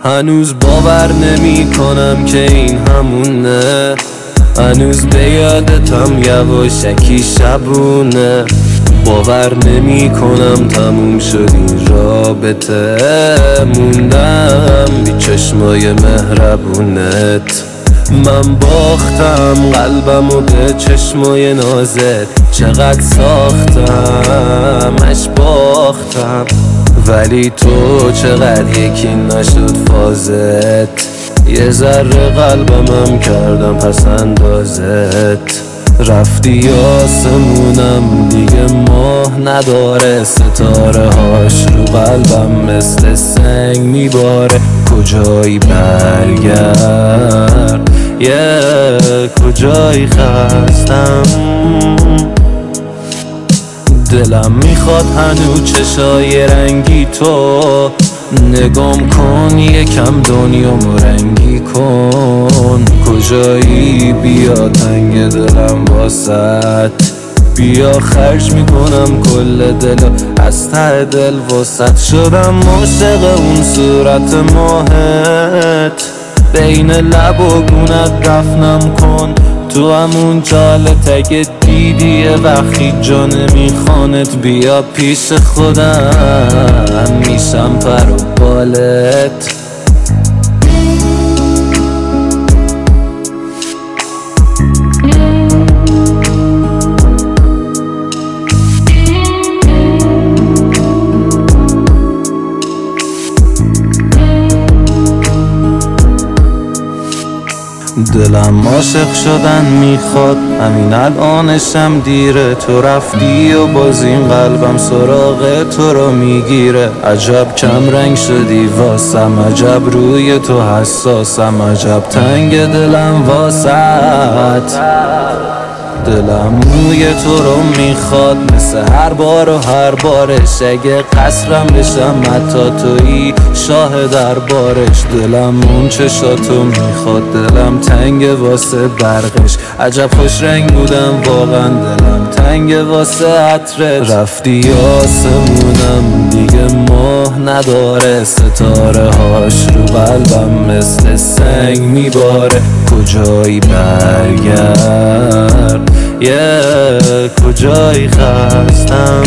هنوز باور نمی کنم که این همونه، هنوز به یادتم یواشکی شبونه. باور نمی کنم تموم شد این رابطه، موندم بی چشمای مهربونت. من باختم قلبمو به چشمای نازت، چقدر ساختمش باختم، ولی تو چقدر یکی نشد فازت. یه ذره قلبمم کردم پس اندازت. رفتی آسمونم دیگه ماه نداره، ستاره هاش رو قلبم مثل سنگ میباره. کجایی برگرد کجایی خستم، دلم میخواد هنوز چشای رنگی تو نگام کن، یکم دنیامو رنگی کن. کجایی بیا تنگ دلم واسط، بیا خرج میکنم کل دلو از ته دل واسط. شدم عاشق اون صورت ماهت، بین لب و گونت دفنم کن. تو همون جالت اگه دیدی وقتی جا نمیخوانت، بیا پیش خودم میشم پر و بالت. دلم عاشق شدن میخواد، همین الانشم دیره. تو رفتی و باز این قلبم سراغ تو رو میگیره. عجب کم رنگ شدی واسم، عجب روی تو حساسم، عجب تنگ دلم واسط. دلم موی تو رو میخواد مثل هر بار و هر بارش، اگه قصرم بشم حتی تویی شاه دربارش. دلم اون چشاتو میخواد، دلم تنگ واسه برقش. عجب خوش رنگ بودم واقعا، دلم تنگ واسه عطرت. رفتی آسمونم دیگه ماه نداره، ستاره هاش رو قلبم مثل سنگ میباره. کجایی برگرد کجایی خستم،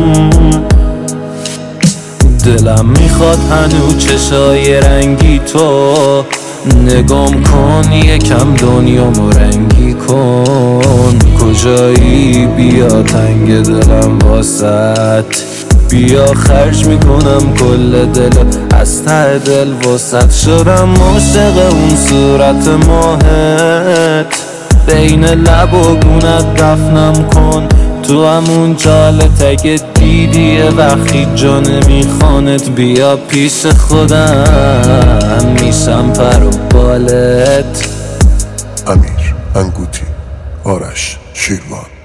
دلم میخواد هنوز چشای رنگی تو نگام کن، یکم دنیامو رنگی کن. کجایی بیا تنگ دلم واسط، بیا خرج میکنم کل دلو از ته دل واسط. شدم عاشق اون صورت ماهت، بین لب و گونت دفنم کن. تو همون جالت اگه دیدی وقتی جا نمیخوانت، بیا پیش خودم میشم پر و بالت. امیر انگوتی، آرش شیروان.